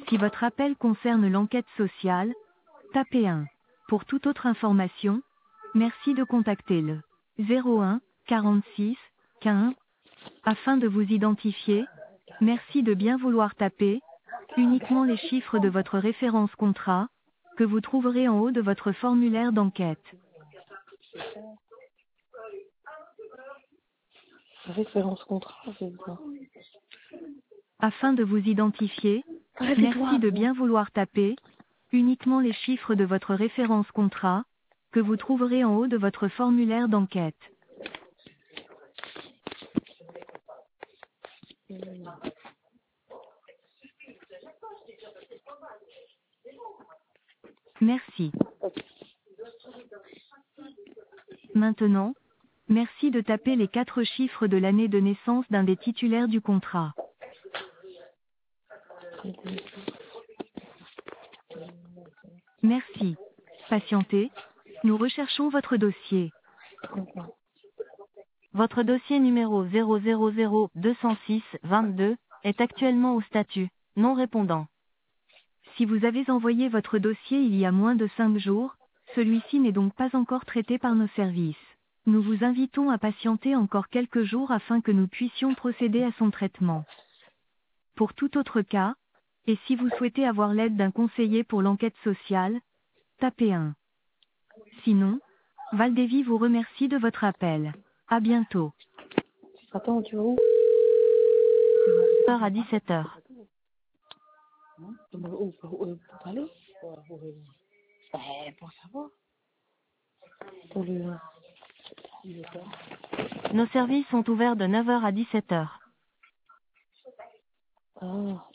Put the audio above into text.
Si votre appel concerne l'enquête sociale, tapez 1. Pour toute autre information, merci de contacter le 01 46 15. Afin de vous identifier, merci de bien vouloir taper uniquement les chiffres de votre référence contrat, que vous trouverez en haut de votre formulaire d'enquête. Référence contrat, c'est ça. Afin de vous identifier, Arrêtez-toi, merci de bon. bien vouloir taper uniquement les chiffres de votre référence contrat, que vous trouverez en haut de votre formulaire d'enquête. Merci. Maintenant, merci de taper les 4 chiffres de l'année de naissance d'un des titulaires du contrat. Merci. Patientez, nous recherchons votre dossier. Votre dossier numéro 000-206-22 est actuellement au statut non répondant. Si vous avez envoyé votre dossier il y a moins de 5 jours, celui-ci n'est donc pas encore traité par nos services. Nous vous invitons à patienter encore quelques jours afin que nous puissions procéder à son traitement. Pour tout autre cas, et si vous souhaitez avoir l'aide d'un conseiller pour l'enquête sociale, tapez 1. Sinon, Valdévy vous remercie de votre appel. À bientôt. Attends, tu vas où? Heure à 17h. Pour parler? Pour savoir. Pour le... Nos services sont ouverts de 9h à 17h. Ah.